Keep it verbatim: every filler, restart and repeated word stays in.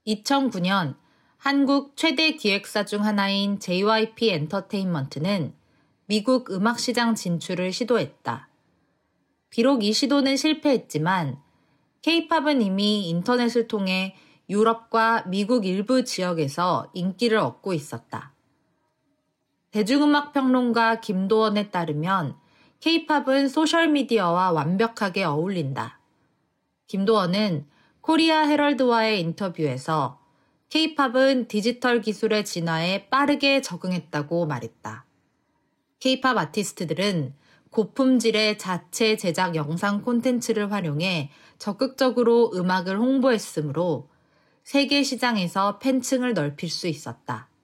이천구 년 한국 최대 기획사 중 하나인 제이와이피 엔터테인먼트는 미국 음악 시장 진출을 시도했다. 비록 이 시도는 실패했지만 K-팝은 이미 인터넷을 통해 유럽과 미국 일부 지역에서 인기를 얻고 있었다. 대중음악 평론가 김도원에 따르면 K-팝은 소셜미디어와 완벽하게 어울린다. 김도원은 코리아 헤럴드와의 인터뷰에서 K-팝은 디지털 기술의 진화에 빠르게 적응했다고 말했다. K-팝 아티스트들은 고품질의 자체 제작 영상 콘텐츠를 활용해 적극적으로 음악을 홍보했으므로 세계 시장에서 팬층을 넓힐 수 있었다.